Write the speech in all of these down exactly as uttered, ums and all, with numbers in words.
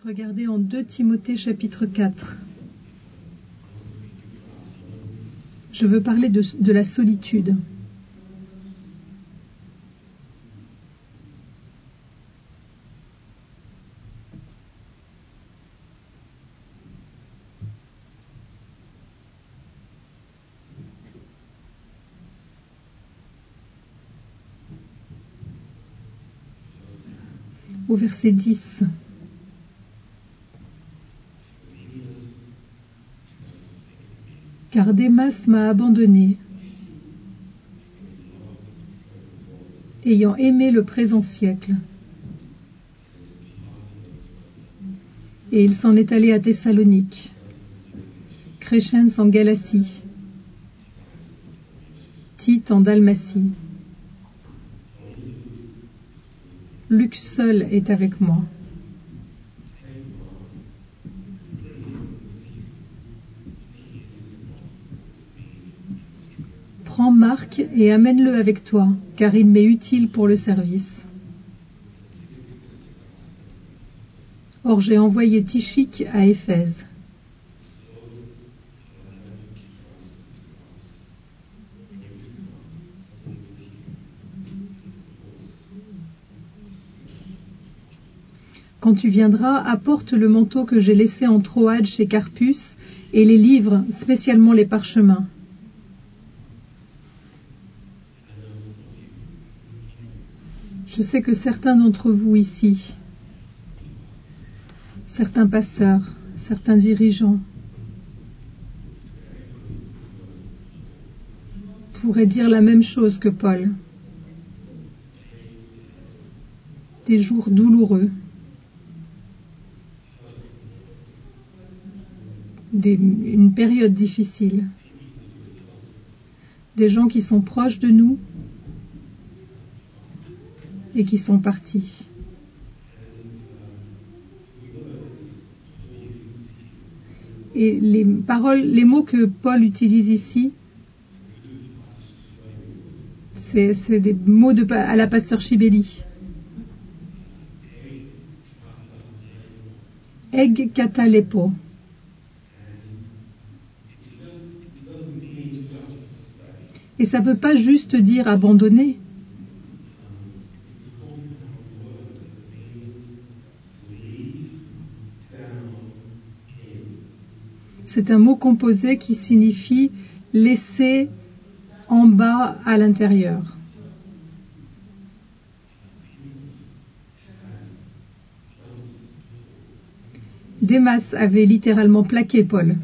Regardez en deux Timothée chapitre quatre. Je veux parler de, de la solitude. Au verset dix. Car Démas m'a abandonné, ayant aimé le présent siècle. Et il s'en est allé à Thessalonique, Crescens en Galatie, Tite en Dalmatie. Luc seul est avec moi. Prends Marc et amène-le avec toi, car il m'est utile pour le service. Or j'ai envoyé Tychique à Éphèse. Quand tu viendras, apporte le manteau que j'ai laissé en Troade chez Carpus et les livres, spécialement les parchemins. Je sais que certains d'entre vous ici, certains pasteurs, certains dirigeants, pourraient dire la même chose que Paul. Des jours douloureux, des, une période difficile, des gens qui sont proches de nous et qui sont partis. Et les paroles, les mots que Paul utilise ici, c'est, c'est des mots de, à la pasteur Chibelli. Eg katalepo. Et ça ne veut pas juste dire abandonner. C'est un mot composé qui signifie laisser en bas à l'intérieur. Démas avait littéralement plaqué Paul.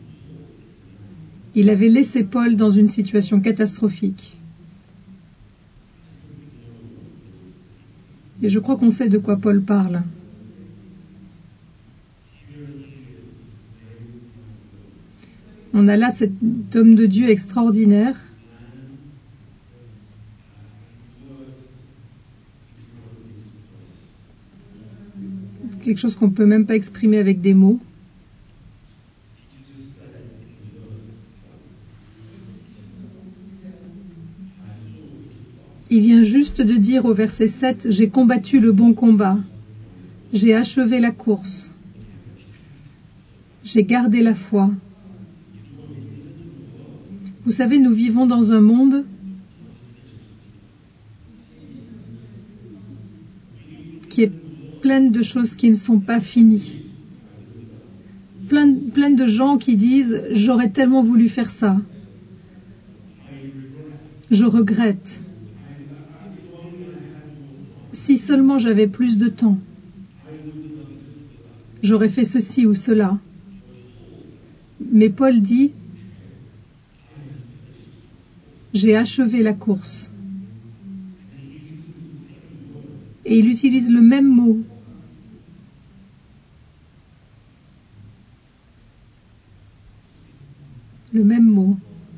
Il avait laissé Paul dans une situation catastrophique. Et je crois qu'on sait de quoi Paul parle. On a là cet homme de Dieu extraordinaire quelque chose qu'on ne peut même pas exprimer avec des mots. Il vient juste de dire au verset sept, « J'ai combattu le bon combat, j'ai achevé la course, j'ai gardé la foi. » Vous savez, nous vivons dans un monde qui est plein de choses qui ne sont pas finies. Plein, plein de gens qui disent « J'aurais tellement voulu faire ça. Je regrette. Si seulement j'avais plus de temps. J'aurais fait ceci ou cela. » Mais Paul dit « J'ai achevé la course. » Et il utilise le même mot. Le même mot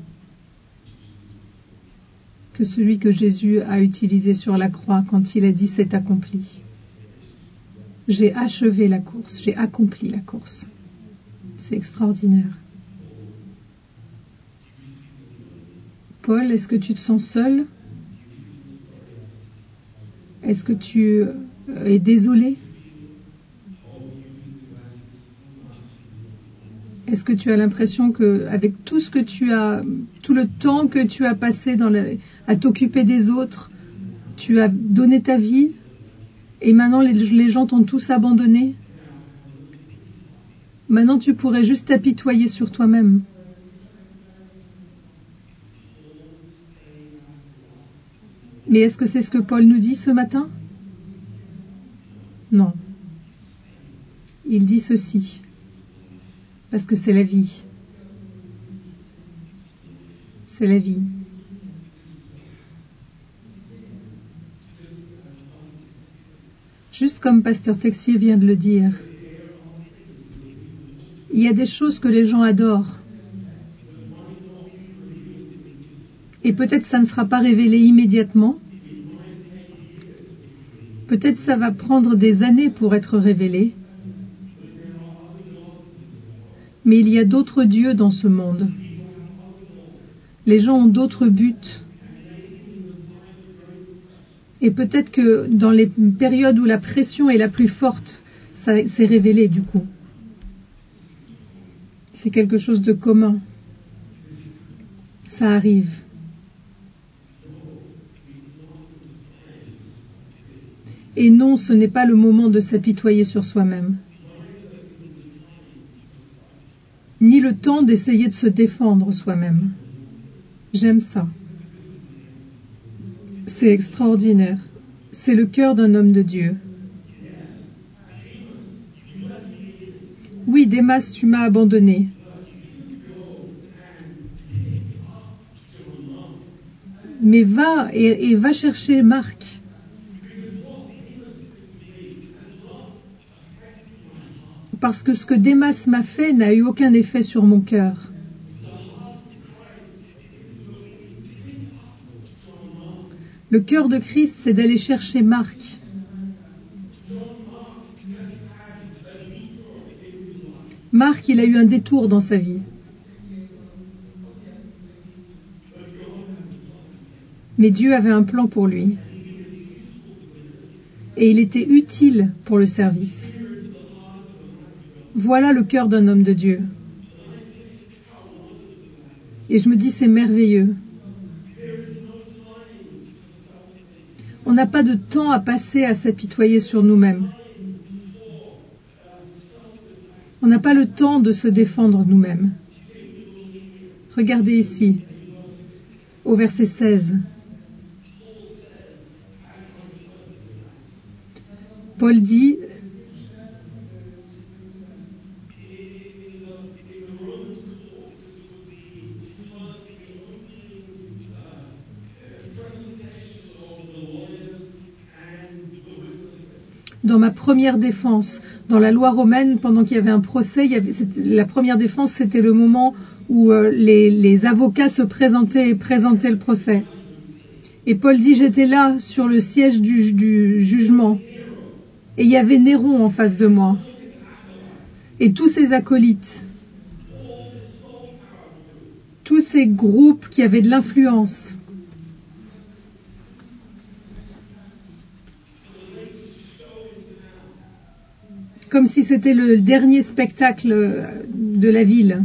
que celui que Jésus a utilisé sur la croix quand il a dit « C'est accompli ». J'ai achevé la course, j'ai accompli la course. C'est extraordinaire. Paul, est-ce que tu te sens seul? Est-ce que tu es désolé? Est-ce que tu as l'impression que, avec tout ce que tu as, tout le temps que tu as passé dans le, à t'occuper des autres, tu as donné ta vie et maintenant les, les gens t'ont tous abandonné? Maintenant tu pourrais juste t'apitoyer sur toi-même. Mais est-ce que c'est ce que Paul nous dit ce matin? Non. Il dit ceci, parce que c'est la vie. C'est la vie. Juste comme Pasteur Texier vient de le dire, il y a des choses que les gens adorent. Et peut-être ça ne sera pas révélé immédiatement. Peut-être ça va prendre des années pour être révélé. Mais il y a d'autres dieux dans ce monde. Les gens ont d'autres buts. Et peut-être que dans les périodes où la pression est la plus forte, ça s'est révélé du coup. C'est quelque chose de commun. Ça arrive. Et non, ce n'est pas le moment de s'apitoyer sur soi-même. Ni le temps d'essayer de se défendre soi-même. J'aime ça. C'est extraordinaire. C'est le cœur d'un homme de Dieu. Oui, Démas, tu m'as abandonné. Mais va et, et va chercher Marc. Parce que ce que Démas m'a fait n'a eu aucun effet sur mon cœur. Le cœur de Christ, c'est d'aller chercher Marc. Marc, il a eu un détour dans sa vie. Mais Dieu avait un plan pour lui. Et il était utile pour le service. Voilà le cœur d'un homme de Dieu. Et je me dis, c'est merveilleux. On n'a pas de temps à passer à s'apitoyer sur nous-mêmes. On n'a pas le temps de se défendre nous-mêmes. Regardez ici, au verset seize. Paul dit, dans ma première défense, dans la loi romaine, pendant qu'il y avait un procès, il y avait, la première défense, c'était le moment où euh, les, les avocats se présentaient et présentaient le procès. Et Paul dit, j'étais là sur le siège du, du jugement. Et il y avait Néron en face de moi. Et tous ses acolytes. Tous ces groupes qui avaient de l'influence. Comme si c'était le dernier spectacle de la ville.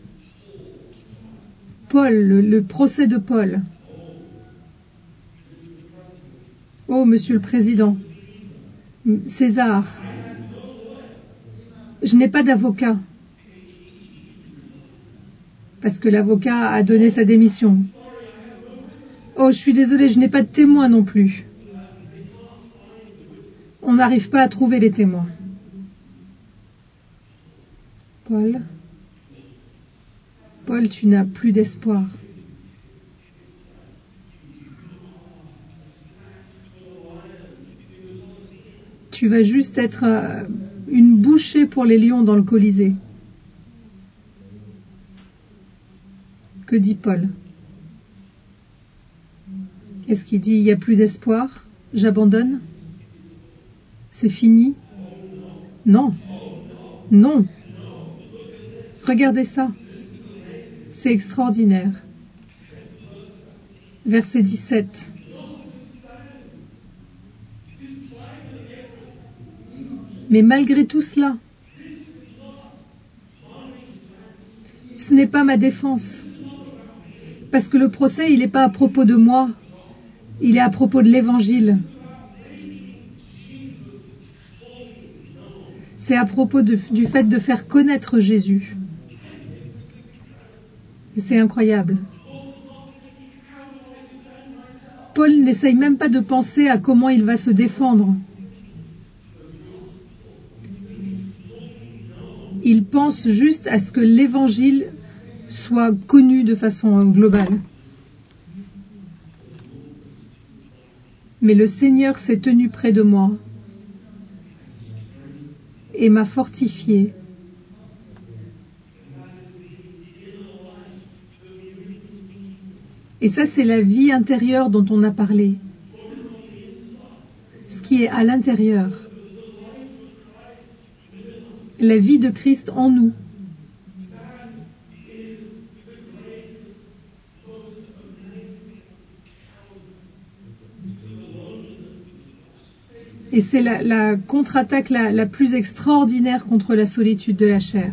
Paul, le, le procès de Paul. Oh, Monsieur le Président, César, je n'ai pas d'avocat, parce que l'avocat a donné sa démission. Oh, je suis désolée, je n'ai pas de témoin non plus. On n'arrive pas à trouver les témoins. Paul, Paul, tu n'as plus d'espoir. Tu vas juste être euh, une bouchée pour les lions dans le Colisée. Que dit Paul? Est-ce qu'il dit il n'y a plus d'espoir? J'abandonne? C'est fini? Non. Non. Regardez ça. C'est extraordinaire. Verset dix-sept. Mais malgré tout cela, Ce n'est pas ma défense. Parce que le procès, il n'est pas à propos de moi. Il est à propos de l'Évangile. C'est à propos de, du fait de faire connaître Jésus. Et c'est incroyable. Paul n'essaye même pas de penser à comment il va se défendre. Il pense juste à ce que l'Évangile soit connu de façon globale. Mais le Seigneur s'est tenu près de moi et m'a fortifié. Et ça, c'est la vie intérieure dont on a parlé. Ce qui est à l'intérieur. La vie de Christ en nous. Et c'est la, la contre-attaque la, la plus extraordinaire contre la solitude de la chair.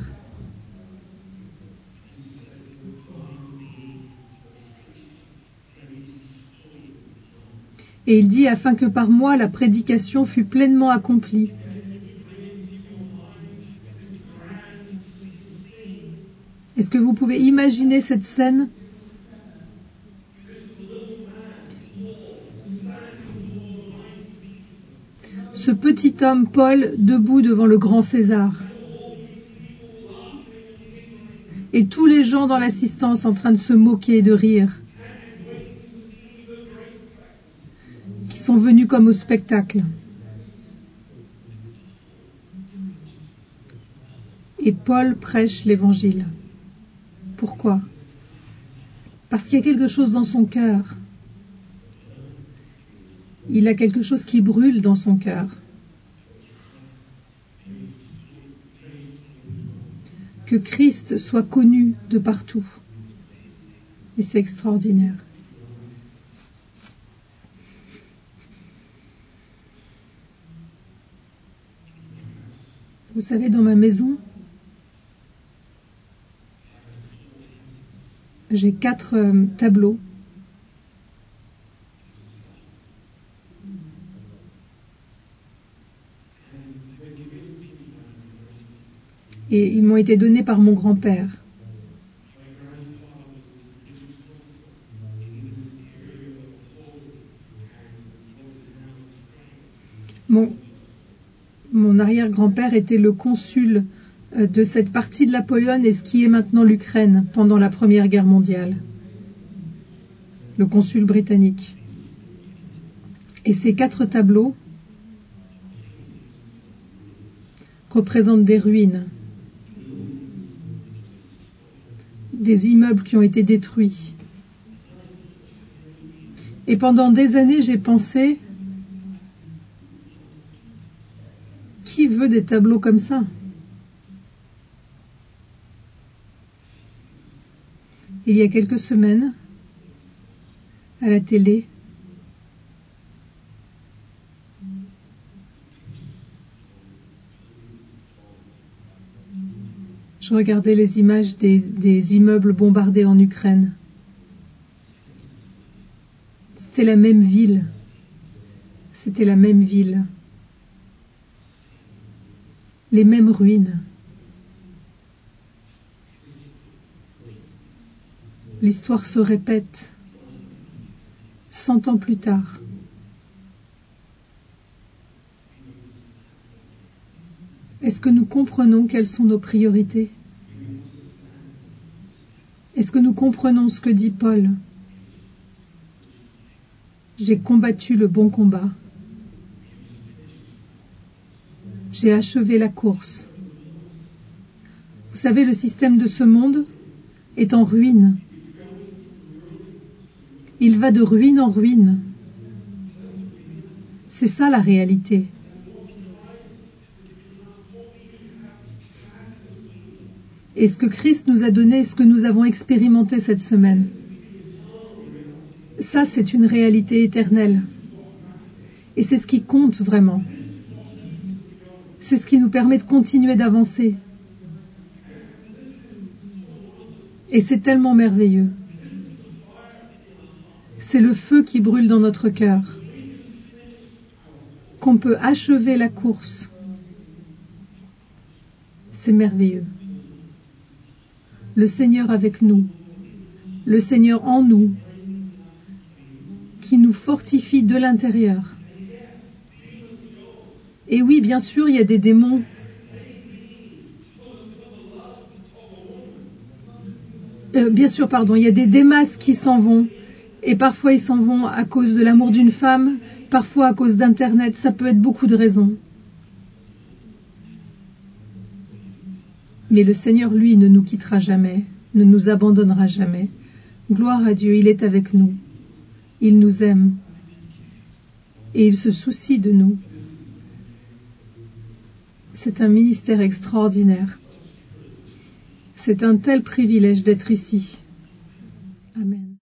Et il dit, afin que par moi la prédication fût pleinement accomplie. Est-ce que vous pouvez imaginer cette scène ? Ce petit homme, Paul, debout devant le grand César. Et tous les gens dans l'assistance en train de se moquer et de rire. Qui sont venus comme au spectacle. Et Paul prêche l'Évangile. Pourquoi ? Parce qu'il y a quelque chose dans son cœur. Il a quelque chose qui brûle dans son cœur. Que Christ soit connu de partout. Et c'est extraordinaire. Vous savez, dans ma maison, j'ai quatre euh, tableaux. Et ils m'ont été donnés par mon grand-père. Mon, mon arrière-grand-père était le consul euh, de cette partie de la Pologne et ce qui est maintenant l'Ukraine pendant la Première Guerre mondiale. Le consul britannique. Et ces quatre tableaux représentent des ruines. Des immeubles qui ont été détruits. Et pendant des années, j'ai pensé, qui veut des tableaux comme ça ? Il y a quelques semaines, à la télé, je regardais les images des, des immeubles bombardés en Ukraine. C'était la même ville. C'était la même ville. Les mêmes ruines. L'histoire se répète cent ans plus tard. Est-ce que nous comprenons quelles sont nos priorités ? Est-ce que nous comprenons ce que dit Paul ? J'ai combattu le bon combat. J'ai achevé la course. Vous savez, le système de ce monde est en ruine. Il va de ruine en ruine. C'est ça la réalité. Et ce que Christ nous a donné, ce que nous avons expérimenté cette semaine, ça c'est une réalité éternelle. Et c'est ce qui compte vraiment. C'est ce qui nous permet de continuer d'avancer. Et c'est tellement merveilleux. C'est le feu qui brûle dans notre cœur. Qu'on peut achever la course. C'est merveilleux. Le Seigneur avec nous, le Seigneur en nous, qui nous fortifie de l'intérieur. Et oui, bien sûr, il y a des démons. Euh, bien sûr, pardon, il y a des Démas qui s'en vont. Et parfois, ils s'en vont à cause de l'amour d'une femme, parfois à cause d'Internet. Ça peut être beaucoup de raisons. Mais le Seigneur, lui, ne nous quittera jamais, ne nous abandonnera jamais. Gloire à Dieu, il est avec nous. Il nous aime. Et il se soucie de nous. C'est un ministère extraordinaire. C'est un tel privilège d'être ici. Amen.